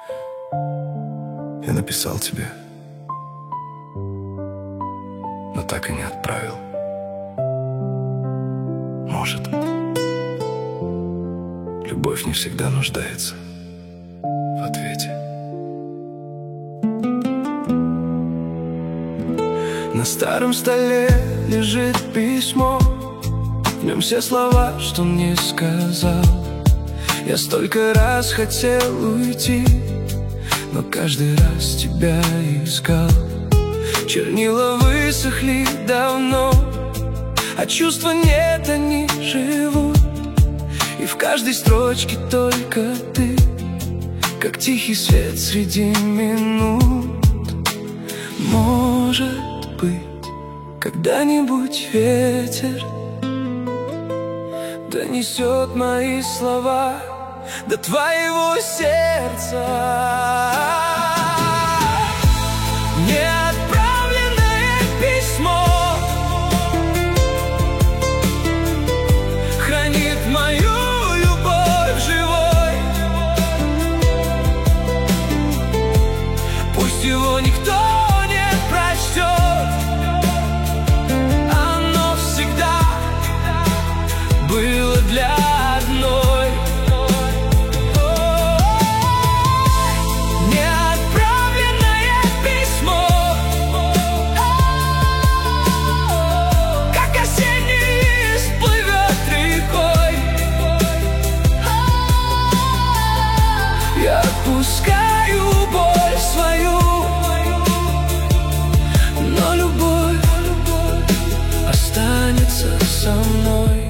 Я написал тебе, но так и не отправил. Может, любовь не всегда нуждается в ответе. На старом столе лежит письмо, в нем все слова, что мне сказал. Я столько раз хотел уйти, но каждый раз тебя искал. Чернила высохли давно, а чувства нет, они живут. И в каждой строчке только ты, как тихий свет среди минут. Может быть, когда-нибудь ветер донесет мои слова до твоего сердца. Неотправленное письмо хранит мою любовь живой. Пусть его никто не прочтет, оно всегда было для одной. Отпускаю боль свою, но любовь останется со мной.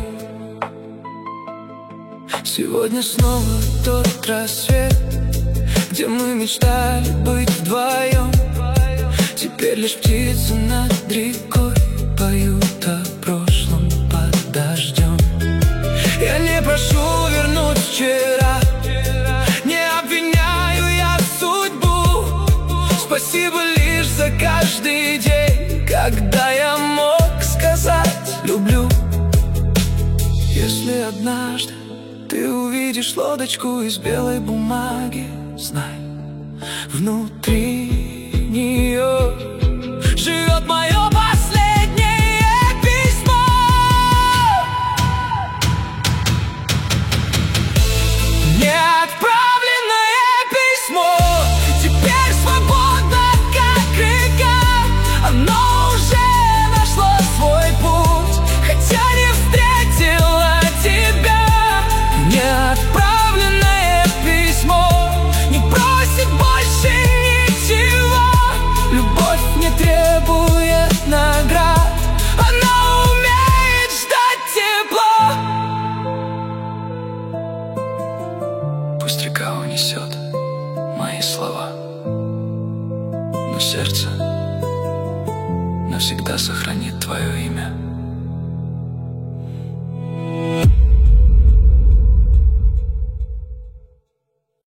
Сегодня снова тот рассвет, где мы мечтали быть вдвоем. Теперь лишь птицы над рекой поют о прошлом под дождем. Я не прошу вернуть вчера, спасибо лишь за каждый день, когда я мог сказать люблю. Если однажды ты увидишь лодочку из белой бумаги, знай, внутри нее живет мое последнее письмо. Неотправленное письмо теперь свободно, как река. Оно уже нашло свой путь, хотя не встретила тебя. Неотправленное письмо не просит больше ничего. Любовь не требует наград, она умеет ждать тепла. Пусть река унесет мои слова, но сердце навсегда сохранит твое имя.